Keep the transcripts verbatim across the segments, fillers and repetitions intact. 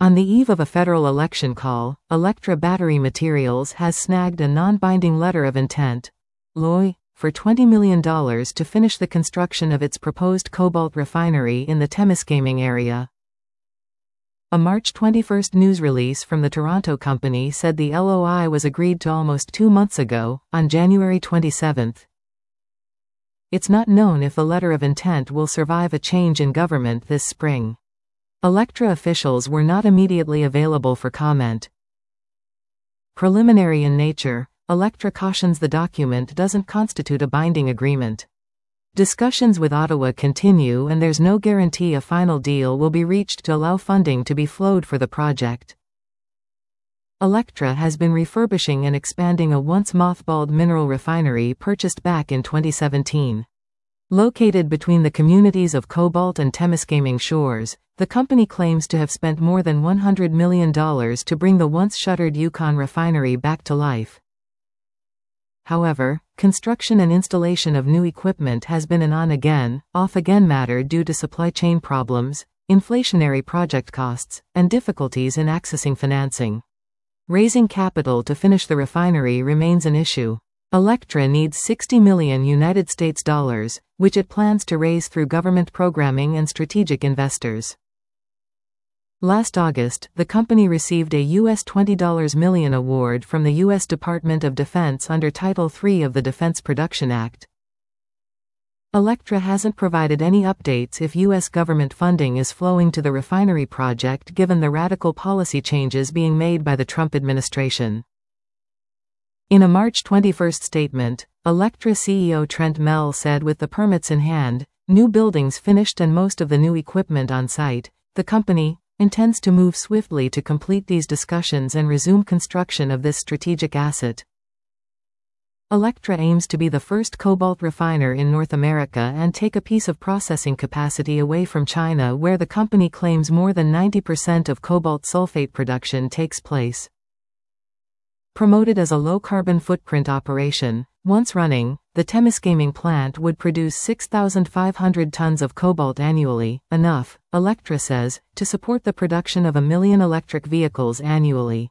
On the eve of a federal election call, Electra Battery Materials has snagged a non-binding letter of intent (L O I) for twenty million dollars to finish the construction of its proposed cobalt refinery in the Temiskaming area. A March twenty-first news release from the Toronto company said the L O I was agreed to almost two months ago, on January twenty-seventh. It's not known if the letter of intent will survive a change in government this spring. Electra officials were not immediately available for comment. Preliminary in nature, Electra cautions the document doesn't constitute a binding agreement. Discussions with Ottawa continue and there's no guarantee a final deal will be reached to allow funding to be flowed for the project. Electra has been refurbishing and expanding a once mothballed mineral refinery purchased back in twenty seventeen. Located between the communities of Cobalt and Temiskaming Shores, the company claims to have spent more than one hundred million dollars to bring the once shuttered Yukon refinery back to life. However, construction and installation of new equipment has been an on-again, off-again matter due to supply chain problems, inflationary project costs, and difficulties in accessing financing. Raising capital to finish the refinery remains an issue. Electra needs sixty million United States dollars, which it plans to raise through government programming and strategic investors. Last August, the company received a U S twenty million dollars award from the U S Department of Defense under Title three of the Defense Production Act. Electra hasn't provided any updates if U S government funding is flowing to the refinery project given the radical policy changes being made by the Trump administration. In a March twenty-first statement, Electra C E O Trent Mell said with the permits in hand, new buildings finished and most of the new equipment on site, the company intends to move swiftly to complete these discussions and resume construction of this strategic asset. Electra aims to be the first cobalt refiner in North America and take a piece of processing capacity away from China, where the company claims more than ninety percent of cobalt sulfate production takes place. Promoted as a low-carbon footprint operation, once running, the Temiskaming plant would produce six thousand five hundred tons of cobalt annually, enough, Electra says, to support the production of a million electric vehicles annually.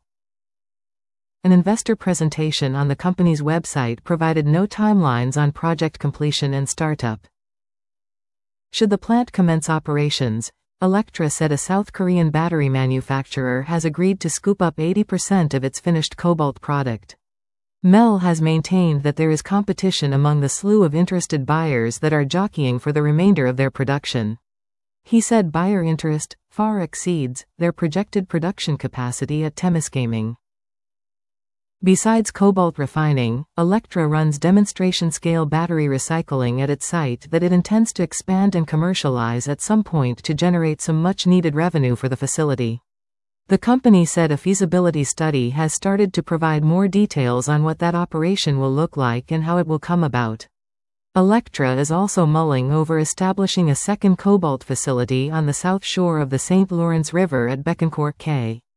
An investor presentation on the company's website provided no timelines on project completion and startup. Should the plant commence operations, Electra said a South Korean battery manufacturer has agreed to scoop up eighty percent of its finished cobalt product. Mell has maintained that there is competition among the slew of interested buyers that are jockeying for the remainder of their production. He said buyer interest far exceeds their projected production capacity at Temiskaming. Besides cobalt refining, Electra runs demonstration-scale battery recycling at its site that it intends to expand and commercialize at some point to generate some much-needed revenue for the facility. The company said a feasibility study has started to provide more details on what that operation will look like and how it will come about. Electra is also mulling over establishing a second cobalt facility on the south shore of the Saint Lawrence River at Bécancour Cay.